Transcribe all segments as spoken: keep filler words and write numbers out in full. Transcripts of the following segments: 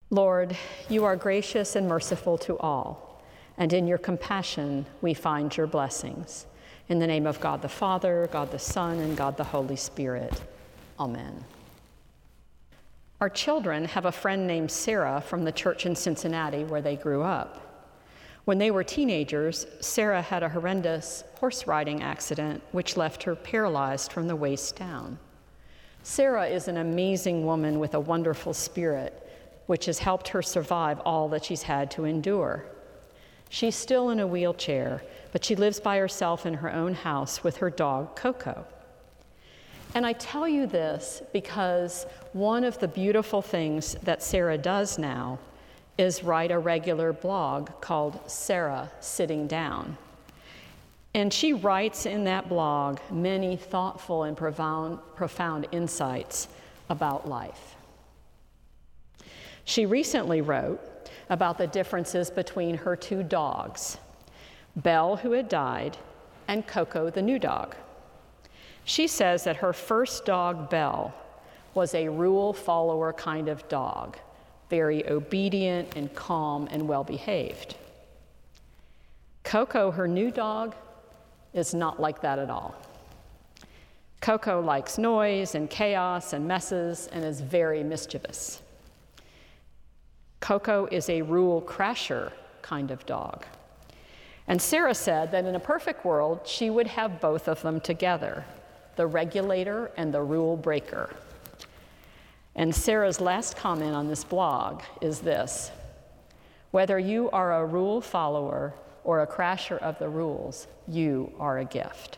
Lord, you are gracious and merciful to all, and in your compassion we find your blessings. In the name of God the Father, God the Son, and God the Holy Spirit. Amen. Our children have a friend named Sarah from the church in Cincinnati where they grew up. When they were teenagers, Sarah had a horrendous horse riding accident which left her paralyzed from the waist down. Sarah is an amazing woman with a wonderful spirit, which has helped her survive all that she's had to endure. She's still in a wheelchair, but she lives by herself in her own house with her dog, Coco. And I tell you this because one of the beautiful things that Sarah does now is write a regular blog called Sarah Sitting Down. And she writes in that blog many thoughtful and profound, profound insights about life. She recently wrote about the differences between her two dogs, Belle, who had died, and Coco, the new dog. She says that her first dog, Belle, was a rule follower kind of dog, very obedient and calm and well-behaved. Coco, her new dog, is not like that at all. Coco likes noise and chaos and messes and is very mischievous. Coco is a rule crasher kind of dog. And Sarah said that in a perfect world, she would have both of them together, the regulator and the rule breaker. And Sarah's last comment on this blog is this: whether you are a rule follower or a crasher of the rules, you are a gift.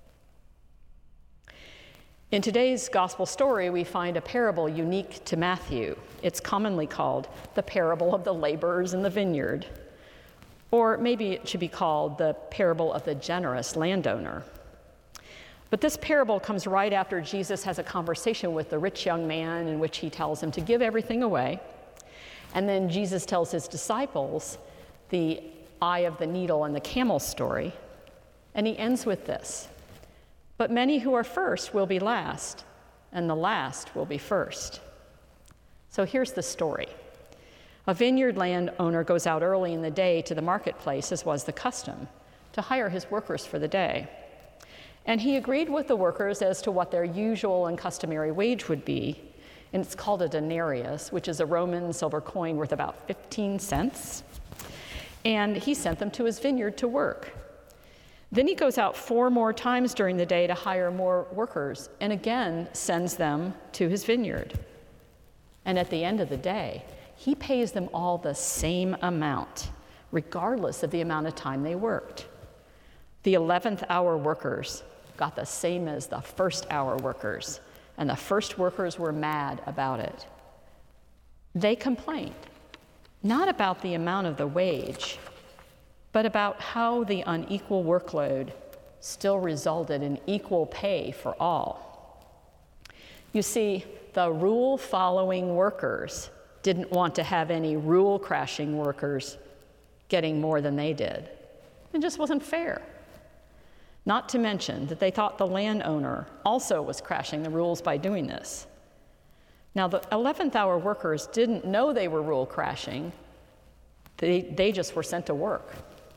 In today's gospel story, we find a parable unique to Matthew. It's commonly called the parable of the laborers in the vineyard, or maybe it should be called the parable of the generous landowner. But this parable comes right after Jesus has a conversation with the rich young man in which he tells him to give everything away. And then Jesus tells his disciples the eye of the needle and the camel story. And he ends with this: but many who are first will be last, and the last will be first. So here's the story. A vineyard landowner goes out early in the day to the marketplace, as was the custom, to hire his workers for the day. And he agreed with the workers as to what their usual and customary wage would be, and it's called a denarius, which is a Roman silver coin worth about fifteen cents. And he sent them to his vineyard to work. Then he goes out four more times during the day to hire more workers, and again sends them to his vineyard. And at the end of the day, he pays them all the same amount, regardless of the amount of time they worked. The eleventh hour workers got the same as the first hour workers, and the first workers were mad about it. They complained, not about the amount of the wage, but about how the unequal workload still resulted in equal pay for all. You see, the rule-following workers didn't want to have any rule-crashing workers getting more than they did. It just wasn't fair. Not to mention that they thought the landowner also was crashing the rules by doing this. Now, the eleventh hour workers didn't know they were rule crashing. They, they just were sent to work.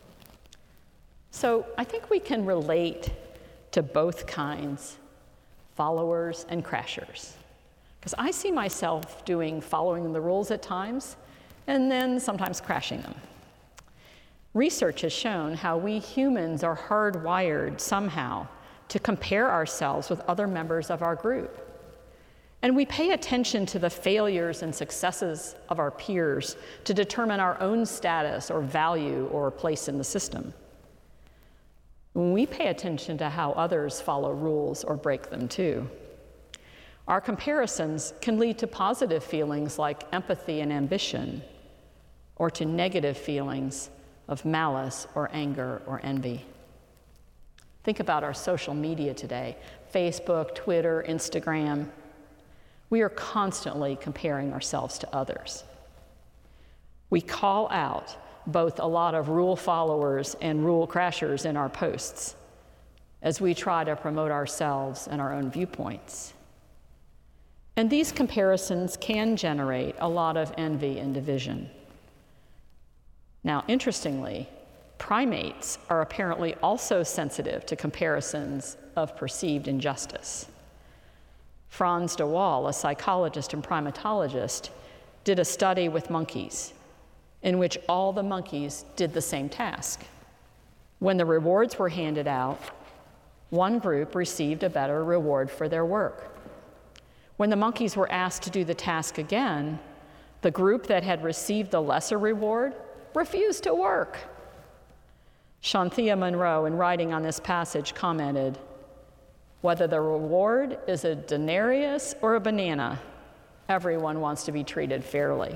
So I think we can relate to both kinds, followers and crashers. Because I see myself doing following the rules at times, and then sometimes crashing them. Research has shown how we humans are hardwired somehow to compare ourselves with other members of our group. And we pay attention to the failures and successes of our peers to determine our own status or value or place in the system. When we pay attention to how others follow rules or break them too. Our comparisons can lead to positive feelings like empathy and ambition, or to negative feelings of malice or anger or envy. Think about our social media today, Facebook, Twitter, Instagram. We are constantly comparing ourselves to others. We call out both a lot of rule followers and rule crashers in our posts as we try to promote ourselves and our own viewpoints. And these comparisons can generate a lot of envy and division. Now, interestingly, primates are apparently also sensitive to comparisons of perceived injustice. Frans de Waal, a psychologist and primatologist, did a study with monkeys in which all the monkeys did the same task. When the rewards were handed out, one group received a better reward for their work. When the monkeys were asked to do the task again, the group that had received the lesser reward refused to work. Shanthia Monroe, in writing on this passage, commented, "Whether the reward is a denarius or a banana, everyone wants to be treated fairly."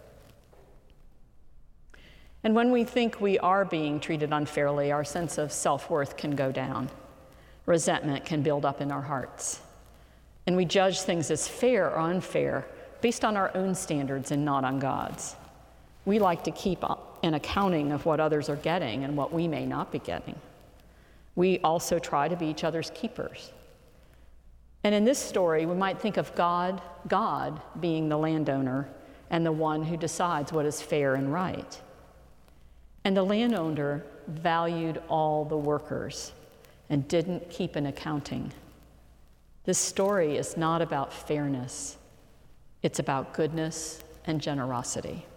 And when we think we are being treated unfairly, our sense of self-worth can go down. Resentment can build up in our hearts. And we judge things as fair or unfair based on our own standards and not on God's. We like to keep an accounting of what others are getting and what we may not be getting. We also try to be each other's keepers. And in this story, we might think of God, God being the landowner and the one who decides what is fair and right. And the landowner valued all the workers and didn't keep an accounting. This story is not about fairness. It's about goodness and generosity.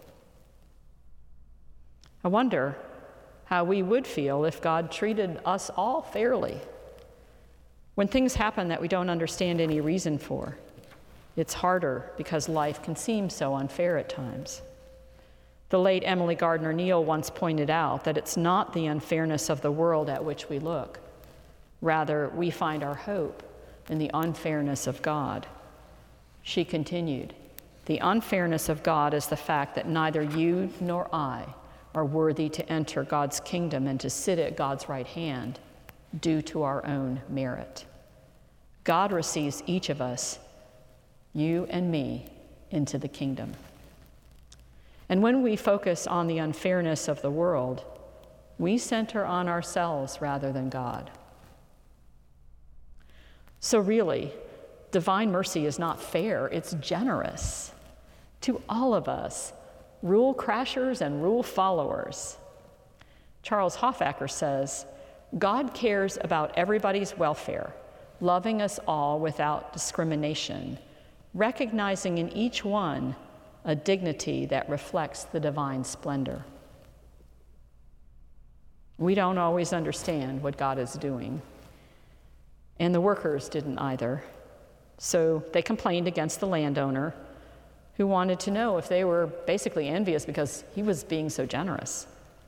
I wonder how we would feel if God treated us all fairly. When things happen that we don't understand any reason for, it's harder because life can seem so unfair at times. The late Emily Gardner Neal once pointed out that it's not the unfairness of the world at which we look. Rather, we find our hope in the unfairness of God. She continued, "The unfairness of God is the fact that neither you nor I are worthy to enter God's kingdom and to sit at God's right hand due to our own merit. God receives each of us, you and me, into the kingdom." And when we focus on the unfairness of the world, we center on ourselves rather than God. So really, divine mercy is not fair, it's generous to all of us, rule crashers and rule followers. Charles Hoffacker says, "God cares about everybody's welfare, loving us all without discrimination, recognizing in each one a dignity that reflects the divine splendor." We don't always understand what God is doing, and the workers didn't either. So they complained against the landowner, who wanted to know if they were basically envious because he was being so generous.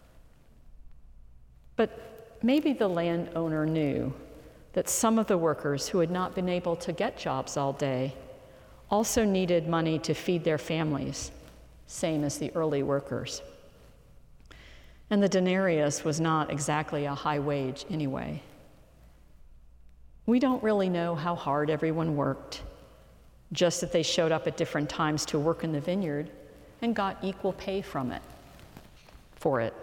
But maybe the landowner knew that some of the workers who had not been able to get jobs all day also needed money to feed their families, same as the early workers. And the denarius was not exactly a high wage anyway. We don't really know how hard everyone worked, just that they showed up at different times to work in the vineyard and got equal pay from it, for it.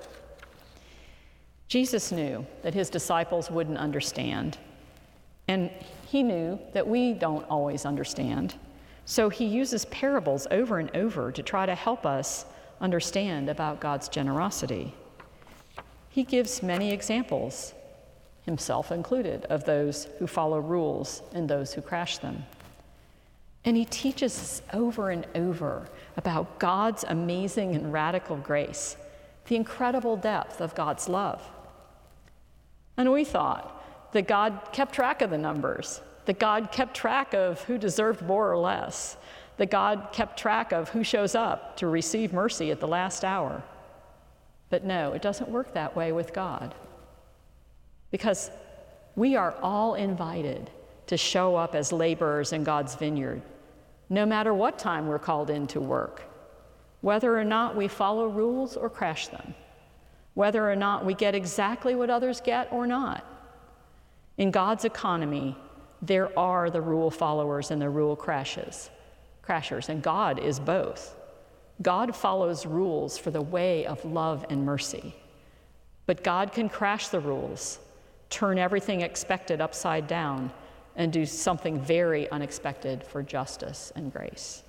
Jesus knew that his disciples wouldn't understand, and he knew that we don't always understand. So he uses parables over and over to try to help us understand about God's generosity. He gives many examples, himself included, of those who follow rules and those who crash them. And he teaches us over and over about God's amazing and radical grace, the incredible depth of God's love. And we thought that God kept track of the numbers, that God kept track of who deserved more or less, that God kept track of who shows up to receive mercy at the last hour. But no, it doesn't work that way with God. Because we are all invited to show up as laborers in God's vineyard, no matter what time we're called in to work, whether or not we follow rules or crash them, whether or not we get exactly what others get or not. In God's economy, there are the rule followers and the rule crashes, crashers, and God is both. God follows rules for the way of love and mercy, but God can crash the rules, turn everything expected upside down, and do something very unexpected for justice and grace.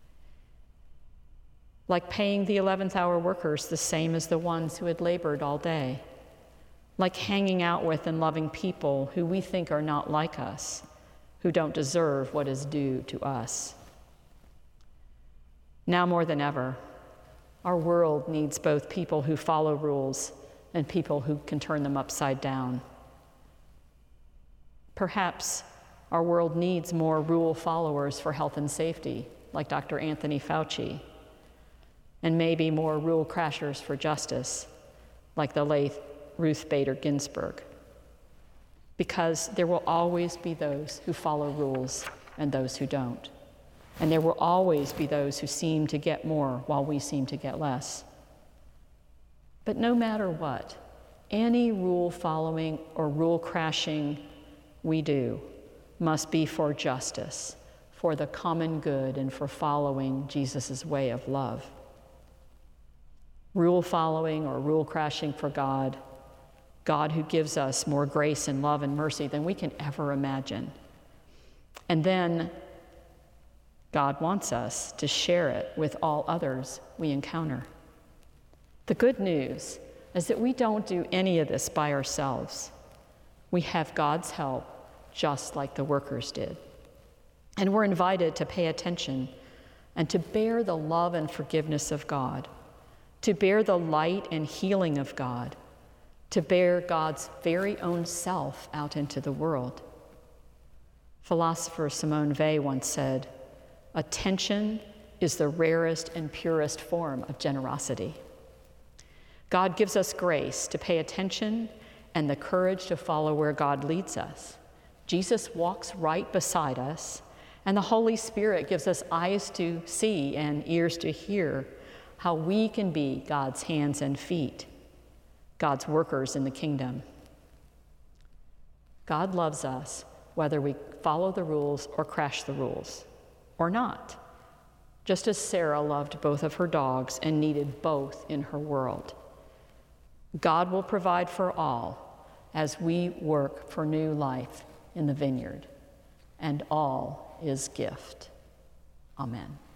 Like paying the eleventh hour workers the same as the ones who had labored all day. Like hanging out with and loving people who we think are not like us, who don't deserve what is due to us. Now more than ever, our world needs both people who follow rules and people who can turn them upside down. Perhaps our world needs more rule followers for health and safety, like Doctor Anthony Fauci, and maybe more rule crashers for justice, like the late Ruth Bader Ginsburg. Because there will always be those who follow rules and those who don't. And there will always be those who seem to get more while we seem to get less. But no matter what, any rule following or rule crashing we do must be for justice, for the common good, and for following Jesus' way of love. Rule following or rule crashing for God, God who gives us more grace and love and mercy than we can ever imagine. And then God wants us to share it with all others we encounter. The good news is that we don't do any of this by ourselves. We have God's help, just like the workers did. And we're invited to pay attention and to bear the love and forgiveness of God, to bear the light and healing of God, to bear God's very own self out into the world. Philosopher Simone Weil once said, "Attention is the rarest and purest form of generosity." God gives us grace to pay attention and the courage to follow where God leads us. Jesus walks right beside us, and the Holy Spirit gives us eyes to see and ears to hear how we can be God's hands and feet, God's workers in the kingdom. God loves us whether we follow the rules or crash the rules, or not, just as Sarah loved both of her dogs and needed both in her world. God will provide for all as we work for new life in the vineyard, and all is gift. Amen.